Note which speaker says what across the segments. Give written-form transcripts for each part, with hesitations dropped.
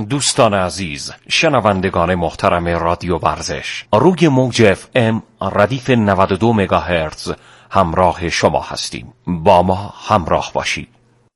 Speaker 1: دوستان عزیز، شنوندگان محترم رادیو ورزش، روی موج FM ردیف 92 مگاهرتز همراه شما هستیم. با ما همراه باشید.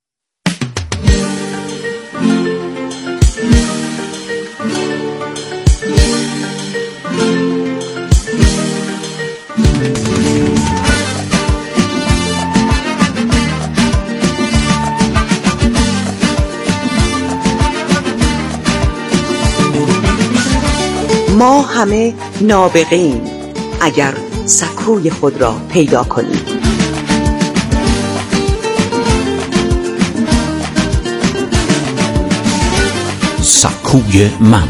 Speaker 2: ما همه نابغه‌ایم اگر سکوی خود را پیدا کنیم.
Speaker 3: سکوی من.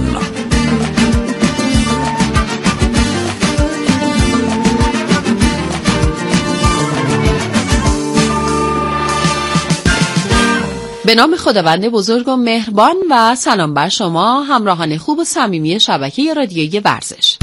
Speaker 4: به نام خداوند بزرگ و مهربان و سلام بر شما همراهان خوب و صمیمی شبکه رادیویی ورزش.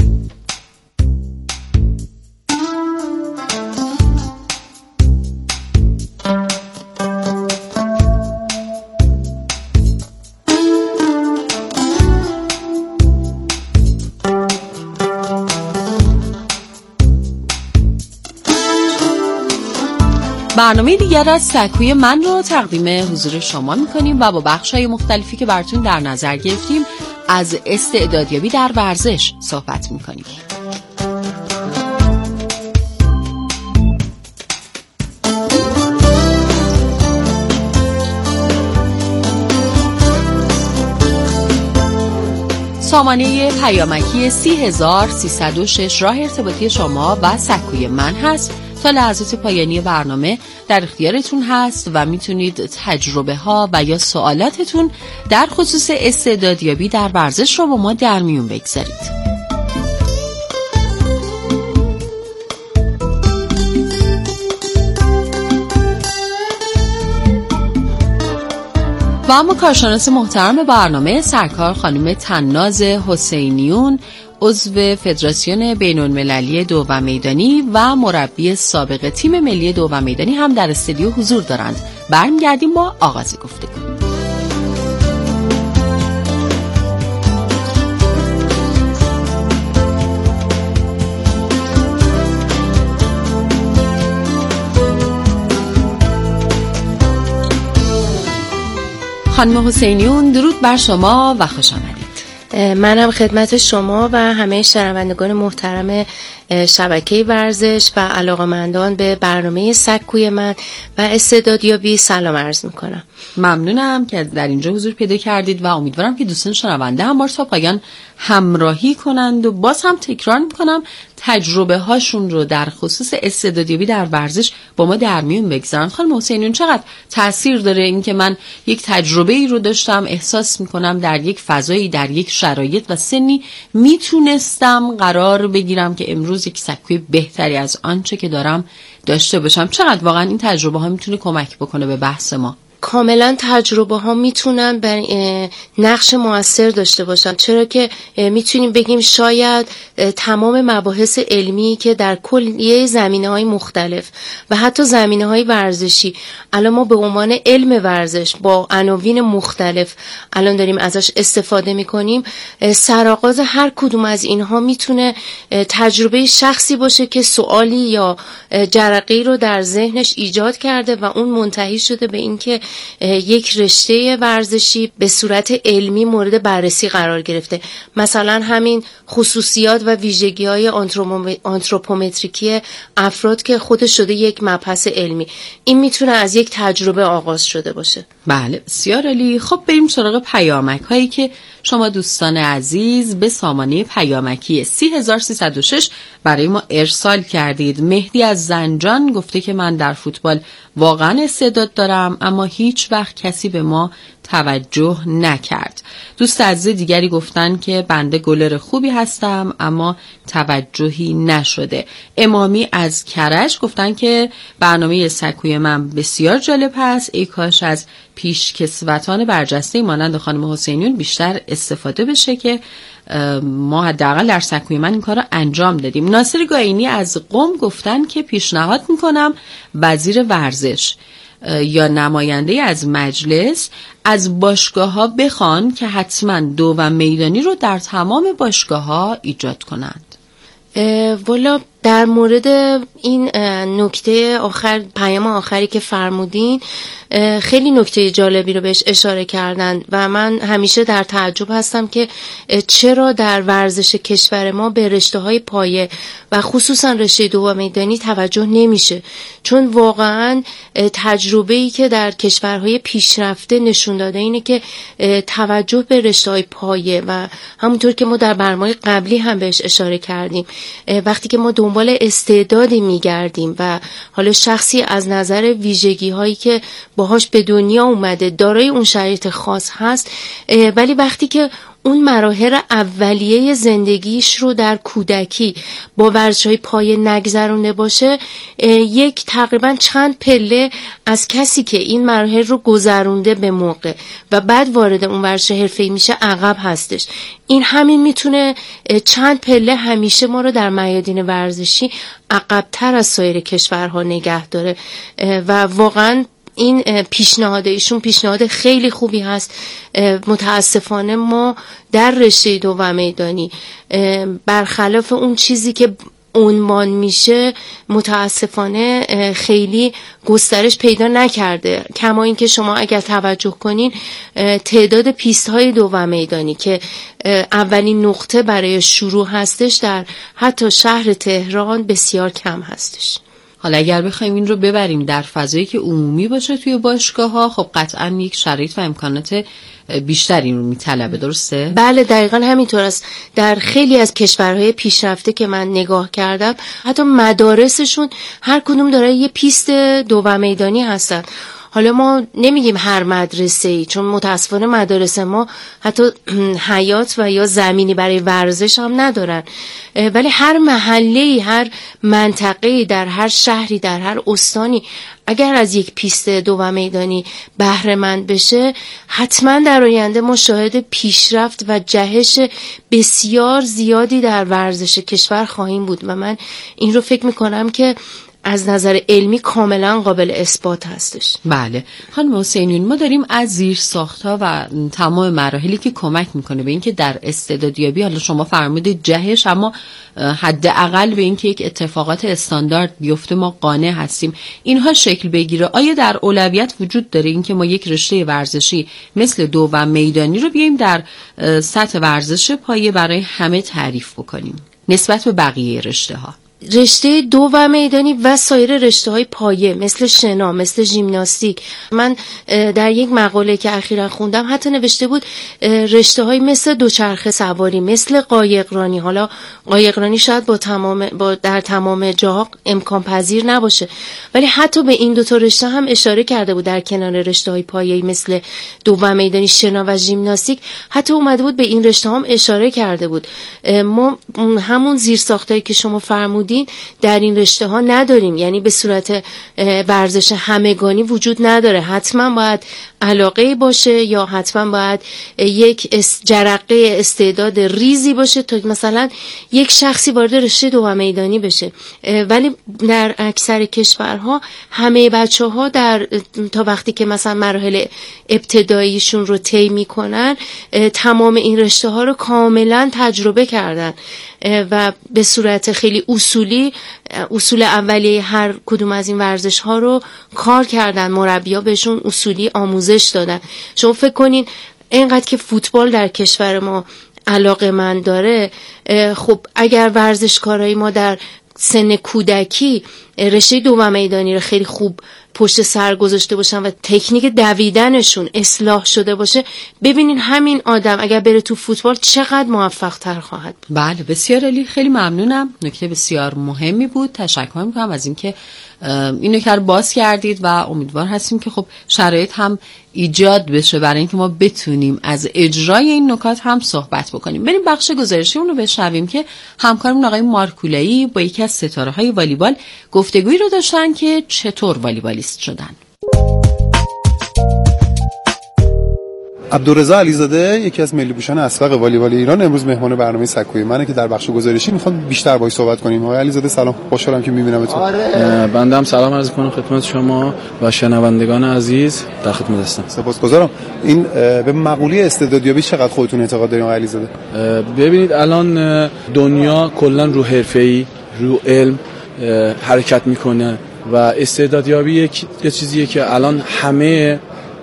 Speaker 4: برنامه دیگر از سکوی من رو تقدیم حضور شما میکنیم و با بخش‌های مختلفی که براتون در نظر گرفتیم از استعدادیابی در ورزش صحبت میکنیم. سامانه پیامکی 30306 راه ارتباطی شما و سکوی من هست. تا لحظات پایانی برنامه در اختیارتون هست و میتونید تجربه ها و یا سوالاتتون در خصوص استعدادیابی در ورزش رو با ما در میون بگذارید. و اما کارشناس محترم برنامه سرکار خانم طناز حسینیون، عضو فدراسیون بین‌المللی دو میدانی و مربی سابق تیم ملی دو میدانی هم در استودیو حضور دارند. برمیگردیم با آغاز گفتگو. خانم حسینیون، درود بر شما و خوش آمدید.
Speaker 5: منم خدمت شما و همه شنوندگان محترم شبکه ورزش و علاقه‌مندان به برنامه سکوی من و استعدادیابی سلام عرض میکنم.
Speaker 4: ممنونم که در اینجا حضور پیدا کردید و امیدوارم که دوستان شنونده هم ما رو تا پایان همراهی کنند و باز هم تکرار میکنم تجربه هاشون رو در خصوص استعدادیابی در ورزش با ما در میون بگذارن. خانم حسینیون، چقدر تأثیر داره این که من یک تجربه ای رو داشتم، احساس میکنم در یک فضایی، در یک شرایط و سنی میتونستم قرار بگیرم که امروز یک سکوی بهتری از آنچه که دارم داشته باشم. چقدر واقعا این تجربه ها میتونه کمک بکنه به بحث ما؟
Speaker 5: کاملا تجربه ها میتونن بر نقش موثر داشته باشن، چرا که میتونیم بگیم شاید تمام مباحث علمی که در کلیه زمینه‌های مختلف و حتی زمینه‌های ورزشی الان ما به عنوان علم ورزش با عناوین مختلف الان داریم ازش استفاده میکنیم، سرآغاز هر کدوم از اینها میتونه تجربه شخصی باشه که سوالی یا جرقه‌ای رو در ذهنش ایجاد کرده و اون منتهی شده به اینکه یک رشته ورزشی به صورت علمی مورد بررسی قرار گرفته. مثلا همین خصوصیات و ویژگی‌های آنتروپومتریکی افراد که خودش شده یک مبحث علمی، این میتونه از یک تجربه آغاز شده باشه.
Speaker 4: بله، بسیار عالی. خب بریم سراغ پیامک هایی که شما دوستان عزیز به سامانه پیامکی 30306 برای ما ارسال کردید. مهدی از زنجان گفته که من در فوتبال واقعا استعداد دارم اما هیچ وقت کسی به ما توجه نکرد. دوست عزیز دیگری گفتن که بنده گلر خوبی هستم اما توجهی نشده. امامی از کرج گفتن که برنامه سکوی من بسیار جالب هست، ای کاش از پیشکسوتان برجسته مانند خانم حسینیون بیشتر استفاده بشه که ما حداقل در سکوی من این کار رو انجام دادیم. ناصر گاینی از قم گفتن که پیشنهاد میکنم وزیر ورزش یا نماینده از مجلس از باشگاه‌ها بخوان که حتما دوم میدانی رو در تمام باشگاه‌ها ایجاد کنند؟
Speaker 5: والا در مورد این نکته آخر، پیام آخری که فرمودین، خیلی نکته جالبی رو بهش اشاره کردن و من همیشه در تعجب هستم که چرا در ورزش کشور ما به رشته‌های پایه و خصوصا رشته دوم میدانی توجه نمیشه، چون واقعا تجربه‌ای که در کشورهای پیشرفته نشون داده اینه که توجه به رشته‌های پایه و همونطور که ما در برنامه قبلی هم بهش اشاره کردیم، وقتی که ما دنبال استعدادی میگردیم و حالا شخصی از نظر ویژگی هایی که باهاش به دنیا اومده دارای اون شرایط خاص هست، ولی وقتی که اون مراحل اولیه زندگیش رو در کودکی با ورزش‌های پایه نگذرونده باشه، یک تقریبا چند پله از کسی که این مراحل رو گذرونده به موقع و بعد وارد اون ورزش حرفه‌ای میشه عقب هستش. این همین میتونه چند پله همیشه ما رو در میادین ورزشی عقب‌تر از سایر کشورها نگه داره و واقعاً این پیشنهاد ایشون پیشنهاد خیلی خوبی هست. متاسفانه ما در رشته دوم میدانی برخلاف اون چیزی که عنوان میشه متاسفانه خیلی گسترش پیدا نکرده، کما این که شما اگر توجه کنین تعداد پیست های دوم میدانی که اولین نقطه برای شروع هستش در حتی شهر تهران بسیار کم هستش.
Speaker 4: حالا اگر بخوایم این رو ببریم در فضایی که عمومی باشه توی باشگاه‌ها، خب قطعاً یک شرایط و امکانات بیشتری رو میطلبه، درسته؟
Speaker 5: بله دقیقاً همینطور است. در خیلی از کشورهای پیشرفته که من نگاه کردم حتی مدارسشون هر کدوم داره یه پیست دوم میدانی هستن. حالا ما نمیگیم هر مدرسه‌ای، چون متاسفانه مدارس ما حتی حیاط و یا زمینی برای ورزش هم ندارن، ولی هر محله‌ای، هر منطقه‌ای، در هر شهری، در هر استانی اگر از یک پیست دوم میدانی بهره مند بشه، حتما در آینده ما شاهد پیشرفت و جهش بسیار زیادی در ورزش کشور خواهیم بود و من این رو فکر میکنم که از نظر علمی کاملا قابل اثبات هستش.
Speaker 4: بله خانم حسینیون، ما داریم از زیر ساخت‌ها و تمام مراحلی که کمک میکنه به اینکه در استعدادیابی، حالا شما فرمودید جهش، اما حداقل به اینکه یک اتفاقات استاندارد بیفته ما قانع هستیم، اینها شکل بگیره. آیا در اولویت وجود داره اینکه ما یک رشته ورزشی مثل دوم میدانی رو بیایم در سطح ورزش پایه برای همه تعریف بکنیم نسبت به بقیه رشته‌ها؟
Speaker 5: رشته دوم میدانی و سایر رشته‌های پایه مثل شنا، مثل ژیمناستیک، من در یک مقاله که اخیراً خوندم حتی نوشته بود رشته‌های مثل دوچرخه سواری، مثل قایقرانی. حالا قایقرانی شاید در تمام جاها امکان پذیر نباشه، ولی حتی به این دو تا رشته هم اشاره کرده بود در کنار رشته‌های پایه‌ای مثل دوم میدانی، شنا و ژیمناستیک. حتی اومده بود به این رشته هم اشاره کرده بود. ما همون زیرساختایی که شما فرمودید در این رشته ها نداریم، یعنی به صورت ورزش همگانی وجود نداره. حتما باید علاقه باشه یا حتما باید یک جرقه استعداد ریزی باشه تا مثلا یک شخصی وارد رشته دوم میدانی بشه. ولی در اکثر کشورها همه بچه‌ها تا وقتی که مثلا مراحل ابتداییشون رو طی میکنن تمام این رشته ها رو کاملا تجربه کردن و به صورت خیلی اصول اولیه هر کدوم از این ورزش ها رو کار کردن، مربی‌ها بهشون اصولی آموزش دادن. شما فکر کنین اینقدر که فوتبال در کشور ما علاقه من داره، خب اگر ورزشکارای ما در سن کودکی رشته دوم میدانی رو خیلی خوب پشت سر گذاشته باشن و تکنیک دویدنشون اصلاح شده باشه، ببینین همین آدم اگر بره تو فوتبال چقدر موفق تر خواهد بود.
Speaker 4: بله بسیار عالی، خیلی ممنونم، نکته بسیار مهمی بود. تشکر میکنم از اینکه این نکته رو باز کردید و امیدوار هستیم که خب شرایط هم ایجاد بشه برای اینکه ما بتونیم از اجرای این نکات هم صحبت بکنیم. بریم بخش گزارشیمون رو بشنویم که همکارمون آقای مارکولایی با یکی از ستاره‌های والیبال گفتگویی رو داشتن که چطور والیبالیست شدن.
Speaker 6: عبدالرضا علیزاده یکی از ملی پوشان اسبق والیبال ایران امروز مهمان برنامه سکوی منه که در بخش گزارشی میخوام بیشتر باهاش صحبت کنیم. آقای علیزاده سلام، خوشحالم که میبینمتون.
Speaker 7: بنده هم سلام عرض می‌کنم خدمت شما و شنوندگان عزیز، در خدمت هستم.
Speaker 6: سپاسگزارم. این به مقوله استعدادیابی چقدر خودتون اعتقاد دارین آقای علیزاده؟
Speaker 7: ببینید الان دنیا کلا رو حرفه‌ای، رو علم حرکت میکنه و استعدادیابی یه چیزیه که الان همه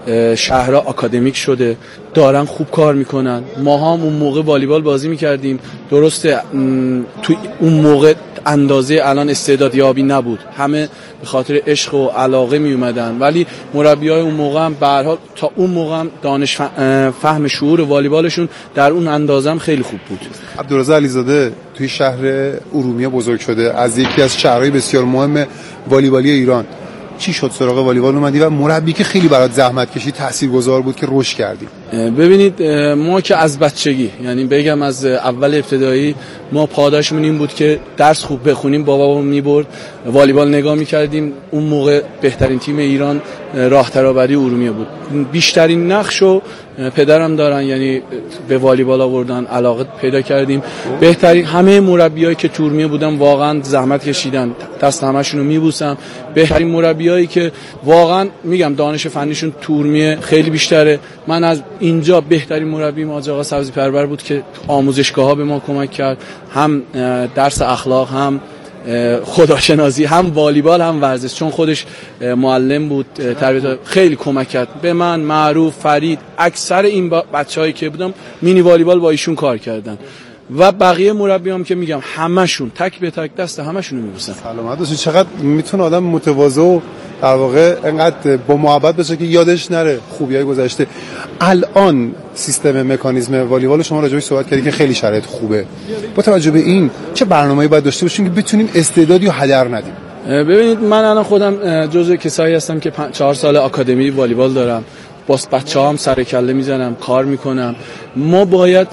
Speaker 7: شهرها آکادمیک شده، دارن خوب کار میکنن. ما هم اون موقع والیبال بازی میکردیم، درسته تو اون موقع اندازه الان استعدادیابی نبود، همه به خاطر عشق و علاقه می اومدن، ولی مربیای اون موقع هم به هر حال تا اون موقع هم دانش فهم شعور والیبالشون در اون اندازه هم خیلی خوب بود.
Speaker 6: عبدالرضا علیزاده توی شهر ارومیه بزرگ شده، از یکی از شهرهای بسیار مهم والیبالی ایران. چی شد سراغ والیبال اومدی و مربی که خیلی برات زحمت کشید تاثیرگذار بود که رشد کردی؟
Speaker 7: ببینید ما که از بچگی، یعنی بگم از اول ابتدایی، ما پاداشمون این بود که درس خوب بخونیم. بابامون میبرد والیبال نگاه میکردیم. اون موقع بهترین تیم ایران راه ترابری ارومیه بود. بیشترین نقشو پدرم دارن، یعنی به والیبال آوردن، علاقه پیدا کردیم. بهترین همه مربیایی که تو ارومیه بودن واقعا زحمت کشیدن، دست همشون رو میبوسم. بهترین مربیایی که واقعا میگم دانش فنیشون تو ارومیه خیلی بیشتره. من از اینجا بهترین مربی حاج آقا سبزی پرور بود که آموزشگاه‌ها به ما کمک کرد، هم درس اخلاق، هم خداشناسی، هم والیبال، هم ورزش، چون خودش معلم بود، تربیت خیلی کمک کرد به من، معروف، فرید، اکثر این بچه‌هایی که بودم مینی والیبال با ایشون کار کردن و بقیه مربیام که میگم همشون تک به تک دست همشون رو میبوسن.
Speaker 6: سلامت باشید. چقدر میتونه آدم متواضع و در واقع انقدر با محبت باشه که یادش نره خوبیای گذشته. الان سیستم مکانیزم والیبال شما راجعش صحبت کردید که خیلی شرایط خوبه. با توجه به این چه برنامه‌ای باید داشته باشیم که بتونیم استعدادی رو هدر ندیم؟
Speaker 7: ببینید من الان خودم جزو کسایی هستم که 4 سال آکادمی والیبال دارم، با بچه‌هام سر کله میزنم، کار میکنم. ما باید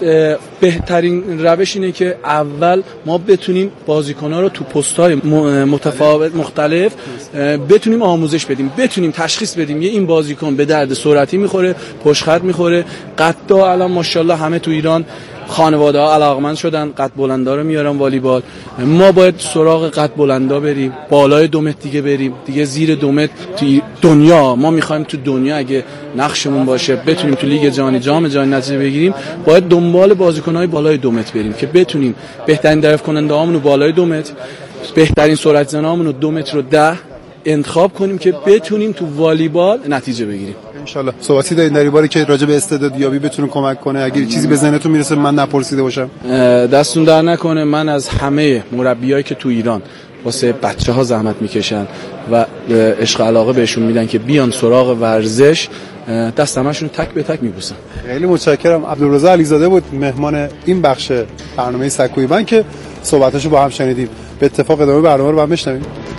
Speaker 7: بهترین روش اینه که اول ما بتونیم بازیکن‌ها رو تو پست‌های متفاوت مختلف بتونیم آموزش بدیم، بتونیم تشخیص بدیم یه این بازیکن به درد سرعتی میخوره، پشت خط میخوره. قدها الان ماشاءالله همه تو ایران خانواده‌ها علاقمند شدن، قد بلندا رو میارن والیبال. ما باید سراغ قد بلندا بریم، بالای 2 متر دیگه بریم، دیگه زیر 2 متر. تو دنیا ما می‌خوایم تو دنیا اگه نقشمون باشه بتونیم تو لیگ جهانی، جام جهانی نتیجه بگیریم، باید دنبال بازیکن‌های بالای 2 متر بریم که بتونیم بهترین دریافت کننده‌هامون رو بالای 2 متر، بهترین سرعت زنامون رو 2 متر و 10 انتخاب کنیم که بتونیم تو والیبال نتیجه بگیریم.
Speaker 6: انشالله. صحبتی دارین در این باره که راجع به استعدادیابی بتونه کمک کنه؟ اگه چیزی به ذهنتون میرسه من نپرسیده باشم.
Speaker 7: دستون در نکنه. من از همه مربیایی که تو ایران واسه بچه‌ها زحمت میکشن و عشق علاقه بهشون میدن که بیان سراغ ورزش، دست همشون تک به تک میبوسن.
Speaker 6: خیلی متشکرم. عبدالرضا علیزاده بود مهمان این بخش برنامه سکوی من که صحبتاشو با هم شنیدیم. به اتفاق ادامه برنامه رو با هم بشنویم.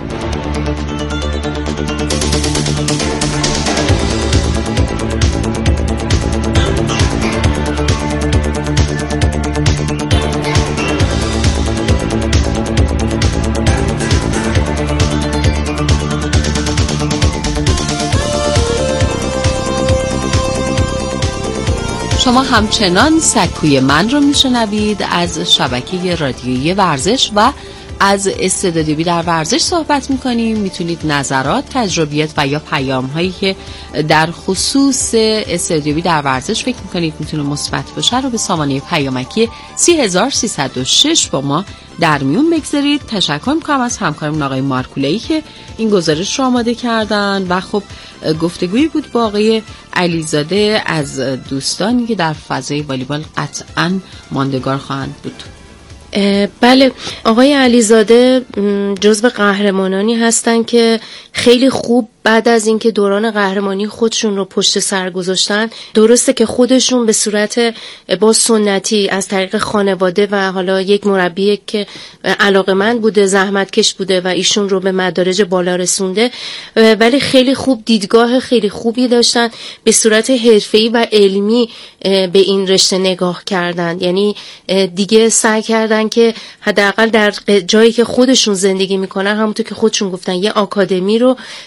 Speaker 4: شما همچنان سکوی من رو میشنوید. از شبکه رادیویی ورزش و از استعدادیابی در ورزش صحبت میکنیم. میتونید نظرات، تجربیات و یا پیام هایی که در خصوص استعدادیابی در ورزش فکر میکنید میتونه مثبت باشه رو به سامانه پیامکی 3306 با ما در میون بگذارید. تشکر میکنم از همکارم آقای مارکولایی که این گزارش رو آماده کردن و خب گفتگویی بود با آقای علیزاده از دوستانی که در فضای والیبال قطعاً ماندگار خواهند بود.
Speaker 5: بله، آقای علیزاده جزو قهرمانانی هستن که خیلی خوب بعد از اینکه دوران قهرمانی خودشون رو پشت سر گذاشتن، درسته که خودشون به صورت با سنتی از طریق خانواده و حالا یک مربی که علاقمند بوده، زحمتکش بوده و ایشون رو به مدارج بالا رسونده، ولی خیلی خوب دیدگاه خیلی خوبی داشتن، به صورت حرفه‌ای و علمی به این رشته نگاه کردن. یعنی دیگه سعی کردن که حداقل در جایی که خودشون زندگی میکنن، همونطور که خودشون گفتن، یه آکادمی رو تأسیس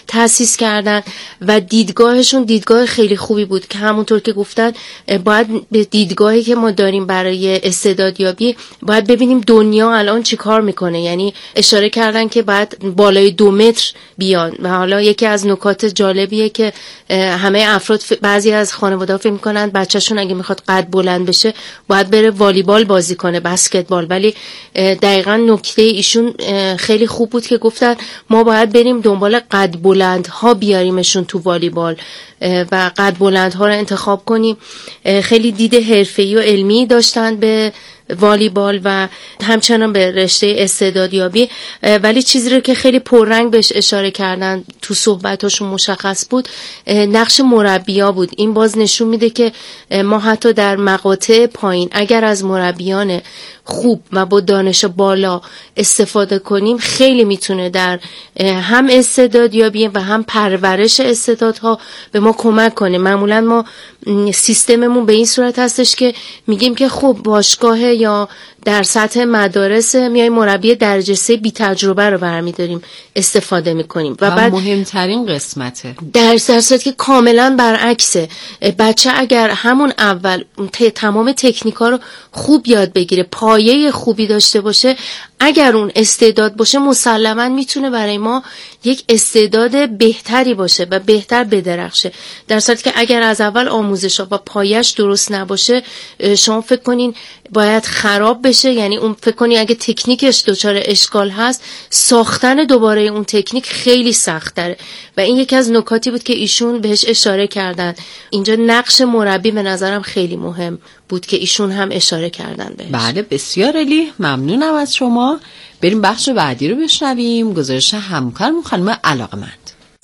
Speaker 5: تمیز کردن و دیدگاهشون دیدگاه خیلی خوبی بود که همونطور که گفتن باید به دیدگاهی که ما داریم برای استعدادیابی باید ببینیم دنیا الان چی کار میکنه. یعنی اشاره کردن که باید بالای 2 متر بیان و حالا یکی از نکات جالبیه که همه افراد بعضی از خانواده‌ها فکر میکنن بچه‌شون اگه میخواد قد بلند بشه باید بره والیبال بازی کنه، بسکتبال، ولی دقیقاً نکته ایشون خیلی خوب بود که گفتن ما باید بریم دنبال قد بلندها بیاریمشون تو والیبال و قد بلندها رو انتخاب کنیم. خیلی دید حرفه‌ای و علمی داشتن به والیبال و همچنان به رشته استعدادیابی، ولی چیزی رو که خیلی پررنگ بهش اشاره کردن تو صحبتاشون مشخص بود نقش مربی‌ها بود. این باز نشون میده که ما حتی در مقاطع پایین اگر از مربیان خوب و با دانش بالا استفاده کنیم خیلی میتونه در هم استعدادیابی و هم پرورش استعدادها به ما کمک کنه. معمولا ما سیستممون به این صورت هستش که میگیم که خب باشگاه یا در سطح مدارس میای مربی درجه 3 بی تجربه رو برمی‌داریم استفاده می‌کنیم و بعد
Speaker 4: مهمترین قسمته
Speaker 5: در صورتی که کاملا برعکسه. بچه اگر همون اول تمام تکنیک‌ها رو خوب یاد بگیره، پایه خوبی داشته باشه، اگر اون استعداد باشه مسلماً میتونه برای ما یک استعداد بهتری باشه و بهتر بدرخشه. در صورتی که اگر از اول آموزش‌ها و پایه‌اش درست نباشه شما فکر کنین باید خراب بشه، یعنی اون فکر کنی اگه تکنیکش دچار اشکال هست ساختن دوباره اون تکنیک خیلی سخت تره و این یکی از نکاتی بود که ایشون بهش اشاره کردن. اینجا نقش مربی به نظرم خیلی مهم بود که ایشون هم اشاره کردن بهش.
Speaker 4: بله بسیار عالی، ممنونم از شما. بریم بخش بعدی رو بشنویم، گزارش همکارمون خانم علاقمند.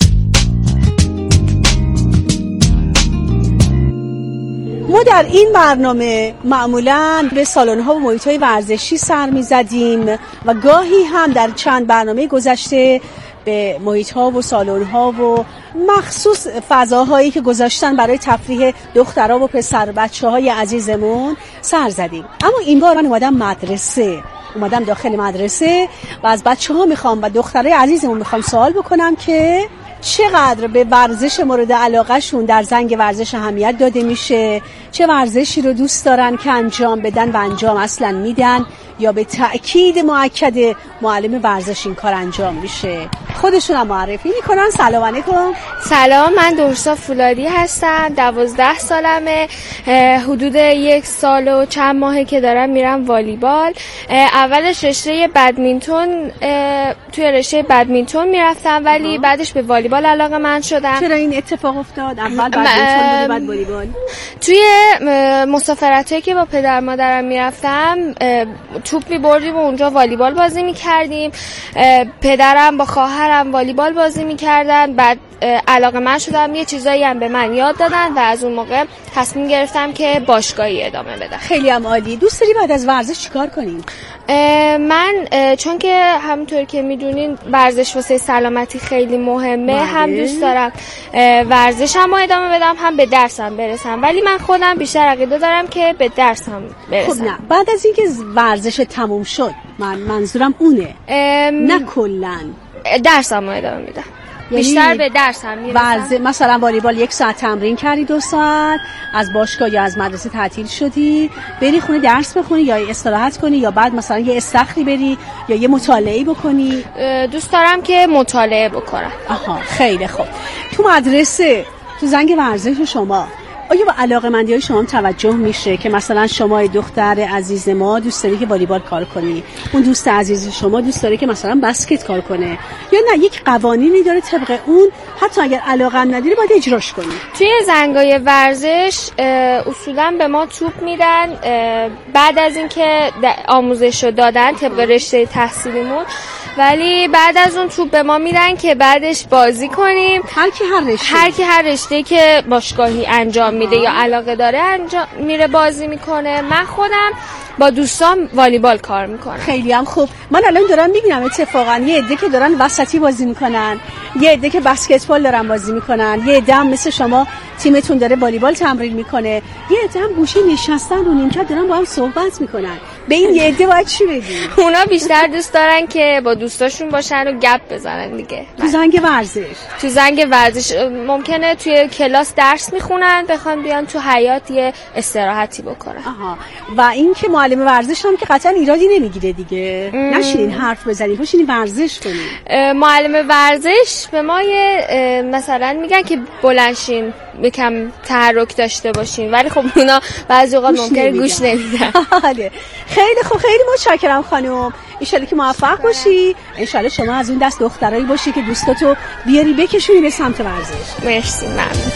Speaker 8: ما در این برنامه معمولاً به سالن‌ها و محیط‌های ورزشی سر می‌زدیم و گاهی هم در چند برنامه گذشته به محیط‌ها و سالن‌ها و مخصوص فضاهایی که گذاشتن برای تفریح دخترها و پسر بچه‌های عزیزمون سر زدیم. اما این بار من اومدم داخل مدرسه و از بچه‌ها میخوام و دخترای عزیزمون میخوام سوال بکنم که چقدر به ورزش مورد علاقه شون در زنگ ورزش اهمیت داده میشه، چه ورزشی رو دوست دارن که انجام بدن و انجام اصلا میدن یا به تأکید مؤکد معلم ورزش این کار انجام میشه. خودشون هم معرفی میکنن. سلام علیکم.
Speaker 9: سلام، من درسا فولادی هستم، 12 سالمه، حدود 1 سال و چند ماهه که دارم میرم والیبال. اولش رشته بدمینتون، توی رشته بدمینتون میرفتم ولی بعدش به والیبال علاقه من شدم.
Speaker 8: چرا این اتفاق افتاد؟ اول بدمینتون بودی بعد والیبال؟
Speaker 9: توی مسافرتایی که با پدر مادرم میرفتم توپ می‌بردیم و اونجا والیبال بازی می‌کردیم. پدرم با خواهرم والیبال بازی می‌کردن، بعد علاقه من شدم، یه چیزایی هم به من یاد دادن و از اون موقع تصمیم گرفتم که باشگاهی ادامه بدم.
Speaker 8: خیلی هم عالی. دوست داری بعد از ورزش چیکار کنی؟
Speaker 9: من چون که همونطور که میدونین ورزش واسه سلامتی خیلی مهمه، هم دوست دارم ورزشم رو ادامه بدم هم به درسم برسم، ولی من خودم بیشتر عقیده دارم که به درسم برسم.
Speaker 8: خب نه، بعد از اینکه ورزش تموم شد، منظورم اونه، نه کلن
Speaker 9: درسم رو ادامه میدم، بیشتر به درسم میرسم.
Speaker 8: مثلا والیبال 1 ساعت تمرین کردی، 2 ساعت از باشگاه یا از مدرسه تعطیل شدی، بری خونه درس بخونی یا استراحت کنی یا بعد مثلا یه استخری بری یا یه مطالعه بکنی؟
Speaker 9: دوست دارم که مطالعه بکنم.
Speaker 8: آها، خیلی خوب. تو مدرسه تو زنگ ورزش شما آیا با علاقه‌مندی‌های شما توجه میشه که مثلا شما دختر عزیز ما دوست داری که والیبال کار کنی، اون دوست عزیز شما دوست داره که مثلا بسکت کار کنه، یا نه یک قوانینی داره طبق اون حتی اگر علاقه نداری باید اجراش کنی؟
Speaker 9: توی زنگای ورزش اصولا به ما توپ میدن بعد از اینکه آموزشو دادن طبق رشته تحصیلیمون، ولی بعد از اون توپ به ما میدن که بعدش بازی کنیم. هر کی هر رشته که باشگاهی انجام میده یا علاقه داره انجام میره بازی میکنه. من خودم با دوستان والیبال کار میکنم.
Speaker 8: خیلی هم خوب. من الان دارم میبینم اتفاقا یه عده که دارن وسطی بازی میکنن، یه عده که بسکتبال دارن بازی میکنن، یه عده هم مثل شما تیمتون داره والیبال تمرین میکنه، یه عده هم گوشه نشستن رو نیمکت دارن با هم صحبت میکنن. به این یه عده باید چی بگی؟
Speaker 9: اونا بیشتر دوست دارن که با دوستاشون باشن و گپ بزنن دیگه.
Speaker 8: تو زنگ ورزش؟
Speaker 9: تو زنگ ورزش ممکنه توی کلاس درس میخونن بخوان بیان تو حیاط یه استراحتی بکنن.
Speaker 8: آها. و این که معلم ورزش هم که قطعا ایرادی نمیگیره دیگه. نشینین حرف بزنید، بشینین ورزش کنید.
Speaker 9: معلم ورزش به ما یه مثلا میگن که بلنشین یکم تحرک داشته باشین، ولی خب اونا بعضی اوقات ممکنه گوش نمیدن.
Speaker 8: خیلی خوب، خیلی متشکرم خانم. ان شاءالله که موفق باشی. ان شاءالله شما از اون دست دخترایی باشی که دوستاتو بیاری بکشونی به سمت ورزش.
Speaker 9: مرسی. ممنون.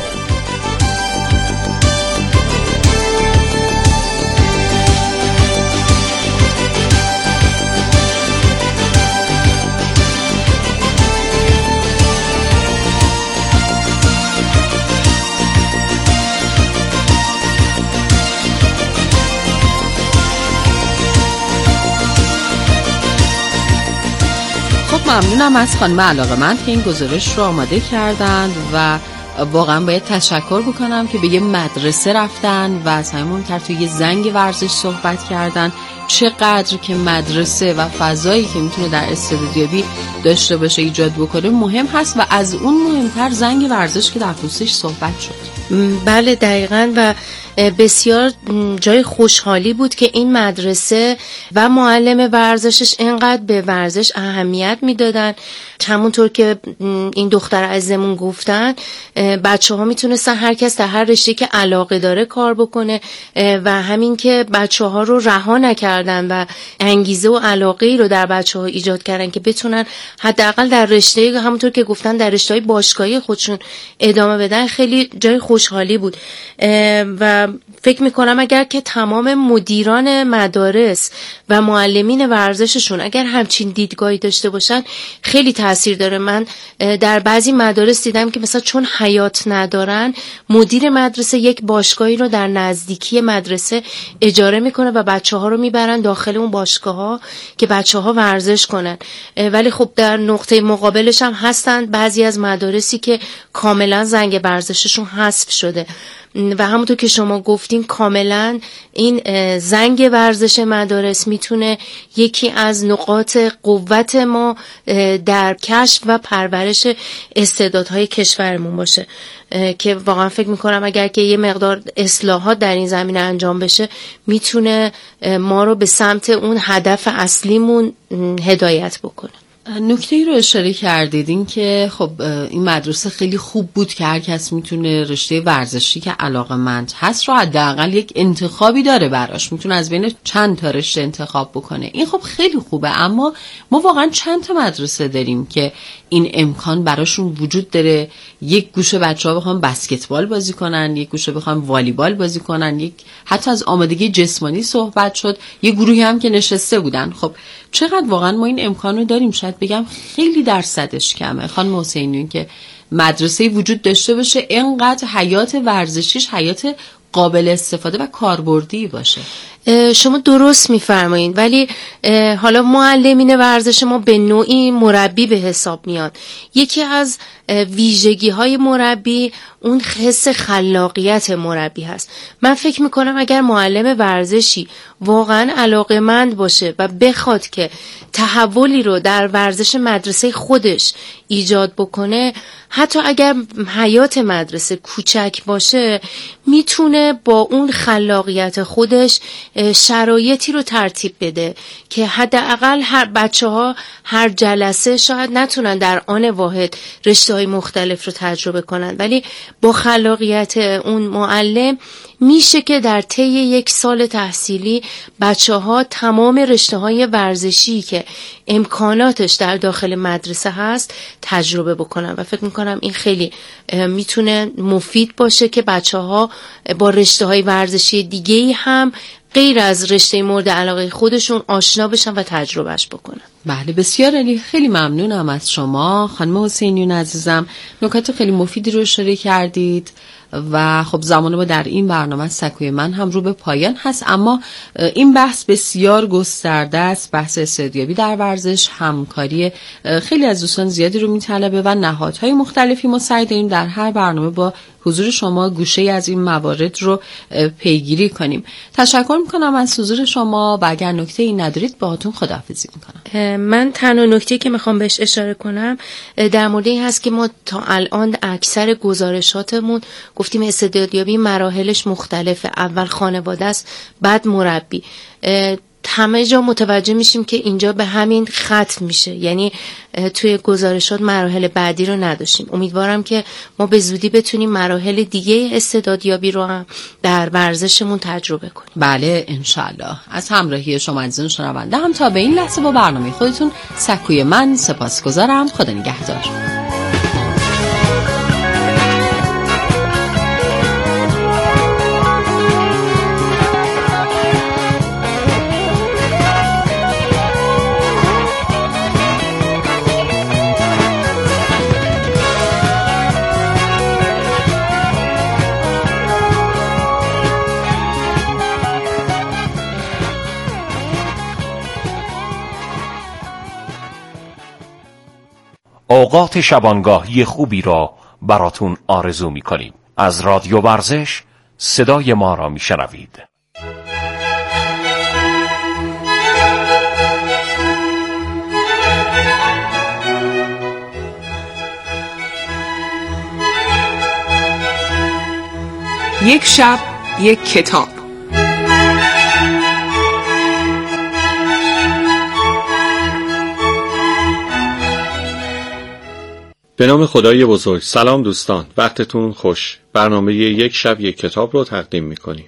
Speaker 4: ممنونم از خانم علاقه‌مند که این گزارش رو آماده کردند و واقعا باید تشکر بکنم که به یه مدرسه رفتن و سعیمون کرد توی یه زنگ ورزش صحبت کردن. چقدر که مدرسه و فضایی که میتونه در استعدادیابی داشته باشه ایجاد بکنه مهم هست و از اون مهمتر زنگ ورزش که در خصوصش صحبت شد.
Speaker 5: بله دقیقاً و بسیار جای خوشحالی بود که این مدرسه و معلم ورزشش اینقدر به ورزش اهمیت میدادن. همونطور که این دختر عزیزمون گفتن بچه ها میتونستن هر کس در هر رشته که علاقه داره کار بکنه و همین که بچه ها رو رها نکردن و انگیزه و علاقه ای رو در بچه ها ایجاد کردن که بتونن حداقل در رشته همونطور که گفتن در رشته های باشگاهی خودشون ادامه بدن. خیلی جای خوشحالی بود و فکر میکنم اگر که تمام مدیران مدارس و معلمین ورزششون اگر همچین دیدگاهی داشته باشن خیلی تاثیر داره. من در بعضی مدارس دیدم که مثلا چون حیاط ندارن مدیر مدرسه یک باشگاهی رو در نزدیکی مدرسه اجاره میکنه و بچه ها رو میبرن داخل اون باشگاه ها که بچه ها ورزش کنن. ولی خب در نقطه مقابلش هم هستن بعضی از مدارسی که کاملا زنگ ورزششون حذف شده و همونطور که شما گفتین کاملا این زنگ ورزش مدارس میتونه یکی از نقاط قوت ما در کشف و پرورش استعدادهای کشورمون باشه که واقعا فکر میکنم اگر که یه مقدار اصلاحات در این زمینه انجام بشه میتونه ما رو به سمت اون هدف اصلیمون هدایت بکنه.
Speaker 4: نکته‌ای رو اشاره کردید این که خب این مدرسه خیلی خوب بود که هر کس میتونه رشته ورزشی که علاقه‌مند هست رو حداقل یک انتخابی داره براش، میتونه از بین چند تا رشته انتخاب بکنه. این خب خیلی خوبه، اما ما واقعا چند تا مدرسه داریم که این امکان براشون وجود داره. یک گوشه بچه‌ها بخوان بسکتبال بازی کنن، یک گوشه بخوان والیبال بازی کنن، یک حتی از آمادگی جسمانی صحبت شد، یه گروهی هم که نشسته بودن. خب چقدر واقعا ما این امکان رو داریم؟ شاید بگم خیلی درصدش کمه. خانم حسینیون که مدرسه وجود داشته باشه اینقدر حیات ورزشیش حیات قابل استفاده و کاربردی باشه.
Speaker 5: شما درست میفرمایید، ولی حالا معلمین ورزش ما به نوعی مربی به حساب میاد. یکی از ویژگی های مربی اون حس خلاقیت مربی هست. من فکر میکنم اگر معلم ورزشی واقعا علاقه‌مند باشه و بخواد که تحولی رو در ورزش مدرسه خودش ایجاد بکنه، حتی اگر حیات مدرسه کوچک باشه میتونه با اون خلاقیت خودش شرایطی رو ترتیب بده که حداقل هر بچه‌ها هر جلسه شاید نتونن در آن واحد رشته‌های مختلف رو تجربه کنن، ولی با خلاقیت اون معلم میشه که در طی یک سال تحصیلی بچه‌ها تمام رشته‌های ورزشی که امکاناتش در داخل مدرسه هست تجربه بکنن و فکر میکنم این خیلی میتونه مفید باشه که بچه‌ها با رشته‌های ورزشی دیگه‌ای هم غیر از رشته مورد علاقه خودشون آشنا بشن و تجربهش بکنن.
Speaker 4: بله بسیار عالی، خیلی ممنونم از شما خانم حسینیون عزیزم. نکات خیلی مفیدی رو اشاره کردید و خب زمان ما در این برنامه سکوی من هم رو به پایان هست، اما این بحث بسیار گسترده است. بحث استعدادیابی در ورزش همکاری خیلی از دوستان زیادی رو میطلبه و نهادهای مختلفی ما سعی داریم در هر برنامه با حضور شما گوشه از این موارد رو پیگیری کنیم. تشکر میکنم از حضور شما و اگر نکته ای ندارید باهاتون خداحافظی میکنم.
Speaker 5: من تنها نکته که میخوام بهش اشاره کنم در مورد این هست که ما تا الان اکثر گزارشاتمون گفتیم استعدادیابی مراحلش مختلفه. اول خانواده است، بعد مربی. همه جا متوجه میشیم که اینجا به همین ختم میشه، یعنی توی گزارشات مراحل بعدی رو نداشتیم. امیدوارم که ما به زودی بتونیم مراحل دیگه استعدادیابی رو هم در ورزشمون تجربه کنیم.
Speaker 4: بله انشالله. از همراهی شما عزیزان شنونده هم تا به این لحظه با برنامه خودتون سکوی من سپاسگزارم. خدا نگهدار.
Speaker 1: اوقات شبانگاهی خوبی را براتون آرزو می‌کنیم. از رادیو ورزش صدای ما را میشنوید.
Speaker 2: یک شب یک کتاب.
Speaker 10: به نام خدای بزرگ. سلام دوستان، وقتتون خوش. برنامه یک شب یک کتاب رو تقدیم میکنیم.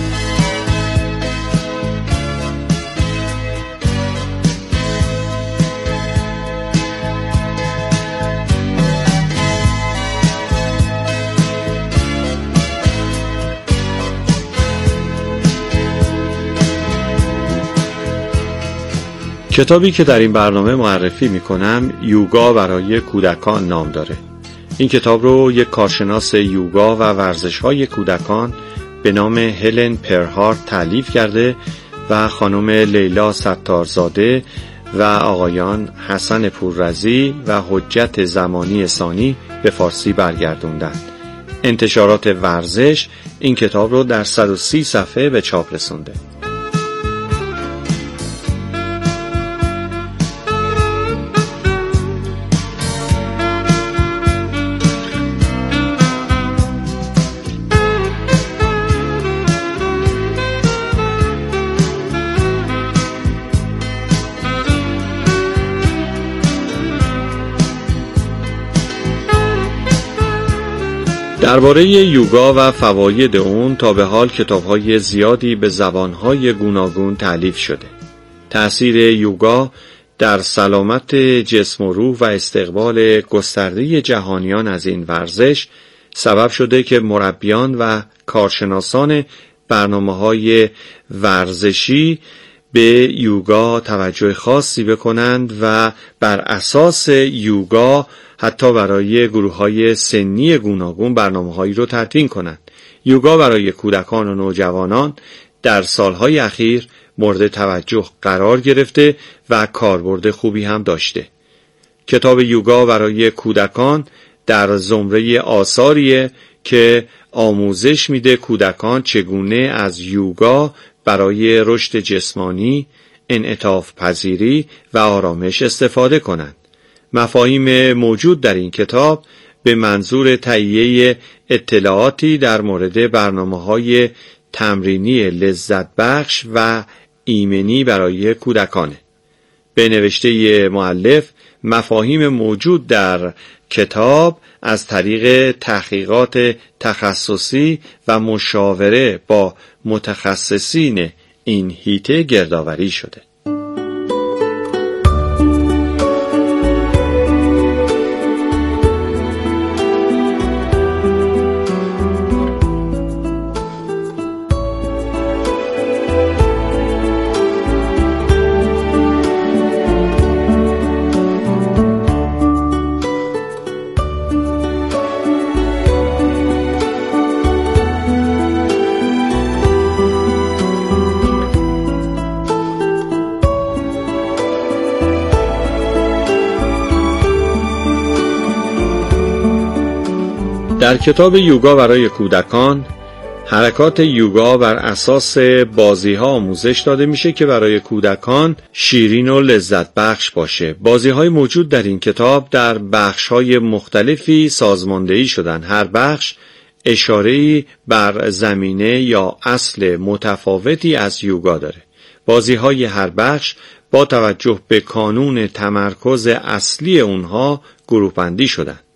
Speaker 10: کتابی که در این برنامه معرفی میکنم یوگا برای کودکان نام داره. این کتاب رو یک کارشناس یوگا و ورزش‌های کودکان به نام هلن پرهارت تألیف کرده و خانم لیلا ستارزاده و آقایان حسن پوررزی و حجت زمانی ثانی به فارسی برگردوندند. انتشارات ورزش این کتاب رو در 130 صفحه به چاپ رسونده. درباره یوگا و فواید اون تا به حال کتاب‌های زیادی به زبان‌های گوناگون تألیف شده. تأثیر یوگا در سلامت جسم و روح و استقبال گسترده جهانیان از این ورزش سبب شده که مربیان و کارشناسان برنامه‌های ورزشی به یوگا توجه خاصی بکنند و بر اساس یوگا حتی برای گروه‌های سنی گوناگون برنامه‌هایی رو تدوین کنند. یوگا برای کودکان و نوجوانان در سالهای اخیر مورد توجه قرار گرفته و کاربرد خوبی هم داشته. کتاب یوگا برای کودکان در زمره آثاریه که آموزش میده کودکان چگونه از یوگا برای رشد جسمانی، انعطاف پذیری و آرامش استفاده کنند. مفاهیم موجود در این کتاب به منظور تهیه اطلاعاتی در مورد برنامه‌های تمرینی لذت بخش و ایمنی برای کودکانه. به نوشته مؤلف مفاهیم موجود در کتاب از طریق تحقیقات تخصصی و مشاوره با متخصصین این حیطه گردآوری شده. در کتاب یوگا برای کودکان حرکات یوگا بر اساس بازی‌ها آموزش داده میشه که برای کودکان شیرین و لذت بخش باشه. بازی‌های موجود در این کتاب در بخش‌های مختلفی سازماندهی شدن. هر بخش اشاره‌ای بر زمینه یا اصل متفاوتی از یوگا داره. بازی‌های هر بخش با توجه به کانون تمرکز اصلی اونها گروه‌بندی شدن.